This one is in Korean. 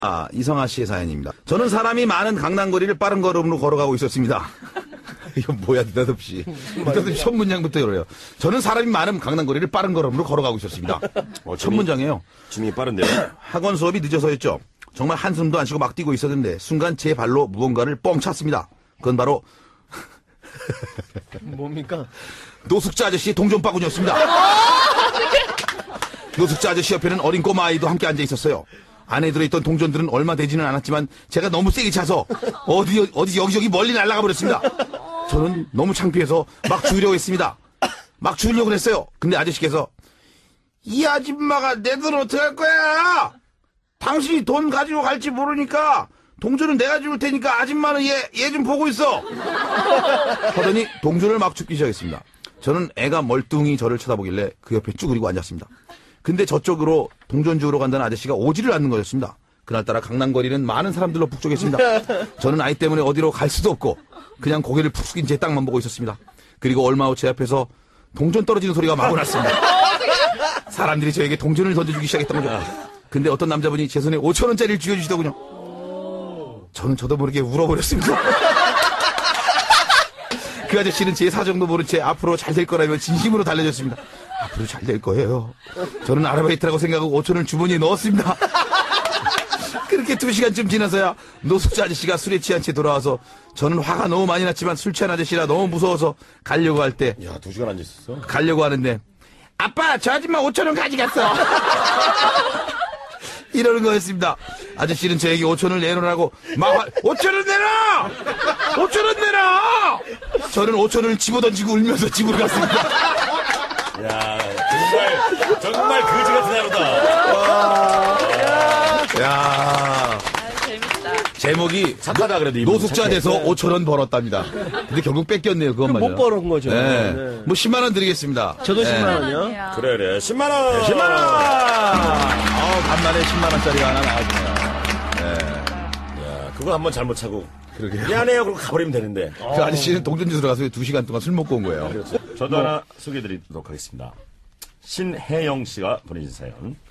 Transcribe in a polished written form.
이성아 씨의 사연입니다. 저는 사람이 많은 강남거리를 빠른 걸음으로 걸어가고 있었습니다. 이건 뭐야, 느닷없이 첫 문장부터 이래요. 저는 사람이 많은 강남거리를 빠른 걸음으로 걸어가고 있었습니다. 첫 문장이에요. 주민이 빠른데요? 학원 수업이 늦어서였죠. 정말 한숨도 안 쉬고 막 뛰고 있었는데 순간 제 발로 무언가를 뻥 찼습니다. 그건 바로 뭡니까? 노숙자 아저씨의 동전바구니였습니다. 노숙자 아저씨 옆에는 어린 꼬마 아이도 함께 앉아 있었어요. 안에 들어있던 동전들은 얼마 되지는 않았지만 제가 너무 세게 차서 어디 여기저기 멀리 날아가 버렸습니다. 저는 너무 창피해서 막 주우려고 했습니다. 막 주우려고 했어요. 근데 아저씨께서 이 아줌마가 내 돈 어떡할 거야? 당신이 돈 가지고 갈지 모르니까 동전은 내가 줄 테니까 아줌마는 얘 좀 보고 있어. 하더니 동전을 막 줍기 시작했습니다. 저는 애가 멀뚱히 저를 쳐다보길래 그 옆에 쭈그리고 앉았습니다. 근데 저쪽으로 동전 주우러 간다는 아저씨가 오지를 않는 거였습니다. 그날따라 강남거리는 많은 사람들로 북적했습니다. 저는 아이 때문에 어디로 갈 수도 없고 그냥 고개를 푹 숙인 제 땅만 보고 있었습니다. 그리고 얼마 후 제 앞에서 동전 떨어지는 소리가 마구 났습니다. 사람들이 저에게 동전을 던져주기 시작했던 거죠. 근데 어떤 남자분이 제 손에 5,000원짜리를 쥐어주시더군요. 저는 저도 모르게 울어버렸습니다. 그 아저씨는 제 사정도 모른 채 앞으로 잘 될 거라며 진심으로 달래줬습니다. 앞으로 잘 될 거예요. 저는 아르바이트라고 생각하고 5,000원을 주머니에 넣었습니다. 그렇게 2시간쯤 지나서야 노숙자 아저씨가 술에 취한 채 돌아와서 저는 화가 너무 많이 났지만 술 취한 아저씨라 너무 무서워서 가려고 할 때 야, 2시간 앉아있었어? 가려고 하는데 아빠 저 아줌마 5,000원 가져갔어. 이러는 거였습니다. 아저씨는 저에게 5,000원을 내놓으라고 막 5,000원 내놔! 5,000원 내놔! 저는 5,000원을 집어던지고 울면서 집으로 갔습니다. 야, 정말 거지 같은 하루다. 야, 재밌다. 제목이 착하다 그래도 이분 노숙자 착해. 돼서 5,000원 벌었답니다. 근데 결국 뺏겼네요. 그것만요. 못 벌은 거죠. 네. 네. 뭐 10만 원 드리겠습니다. 저도 네. 10만 원이요. 그래. 10만원! 10만 원! 간만에 10만 원짜리가 하나 나와주네요. 네. 야, 그거 한번 잘못 차고. 그러게요. 미안해요. 그러고 가버리면 되는데. 그 아저씨는 동전주 들어가서 2시간 동안 술 먹고 온 거예요. 그렇죠. 저도 하나 소개해드리도록 하겠습니다. 신혜영 씨가 보내신 사연.